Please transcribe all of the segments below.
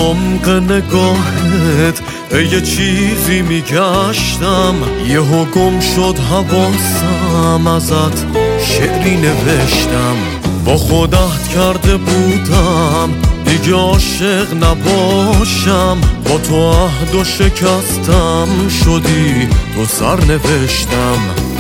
عمق نگاهت یه چیزی میگشتم، یهو گم شد حواسم، ازت شعری نوشتم. با خود عهد کرده بودم دیگه عاشق نباشم، با تو عهد و شکستم، شدی تو سر نوشتم.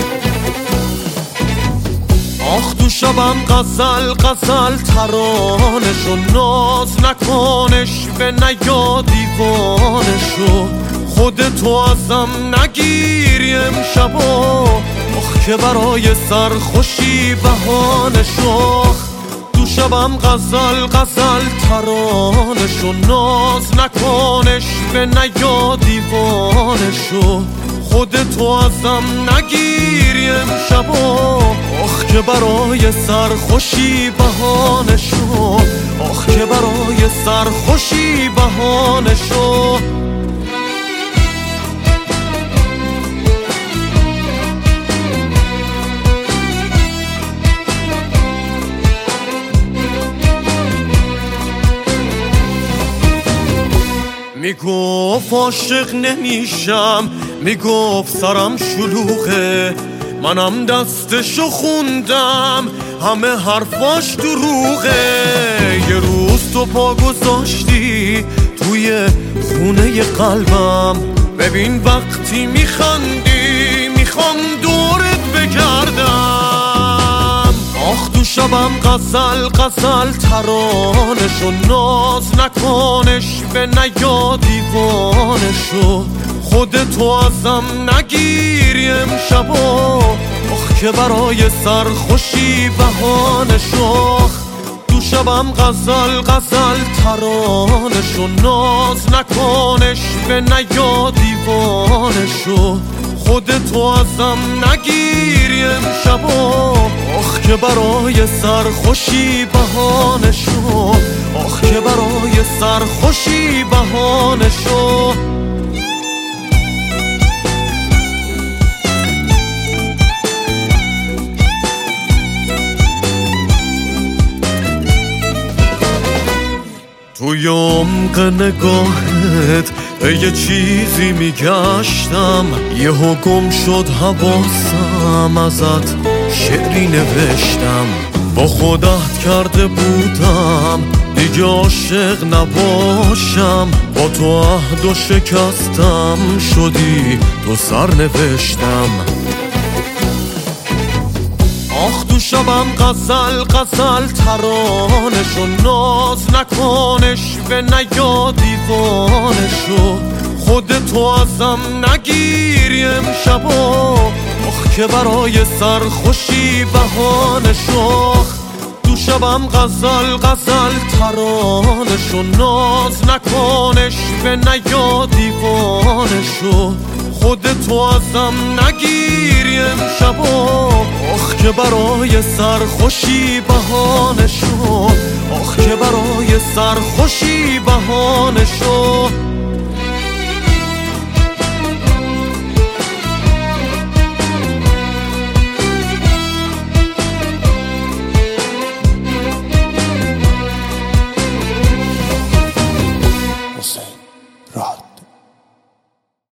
آخ تو شبم غزل غزل ترانش و ناز نکنش به نیا دیوانشو، خودتو ازم نگیری امشبا، آخ که برای سرخوشی بهانشو. تو شبم غزل غزل ترانش و ناز نکنش به نیا دیوانشو، خودتو ازم نگیری امشبا، آخ که برای سرخوشی بهانشو، آخ که برای سرخوشی بهانشو. میگفت عاشق نمیشم، میگفت سرم شلوغه، منم دستشو خوندم، همه حرفاش دروغه. یه روز تو پا گذاشتی توی خونه قلبم، ببین وقتی میخندی میخوام دورت بگردم. آخ تو شبم غزل غزل ترانش و ناز نکنش به نیا دیوانشو، خودتو ازم نگیری امشبا، آخ که برای سرخوشی بهانشو. تو شبم غزل غزل ترانش و ناز نکنش به نیا دیوانشو، خودتو ازم نگیری امشبا، آخ که برای سرخوشی بهانشو، آخ که برای سرخوشی بهانشو. توی عمق نگاهت یه چیزی میگشتم، یهو گم شد حواسم، ازت شعری نوشتم. با خود عهد کرده بودم دیگه عاشق نباشم، با تو عهد و شکستم، شدی تو سر نوشتم. آخ تو شبم غزل غزل ترانش و ناز نکنش به نیا دیوانشو، خودتو ازم نگیری امشبا، آخ که برای سرخوشی بهانشو. تو شبم غزل غزل ترانش و ناز نکنش به نیا دیوانشو، خودتو ازم نگیری امشبا، آخ که برای سرخوشی بهانشو، آخ که برای سرخوشی بهانشو.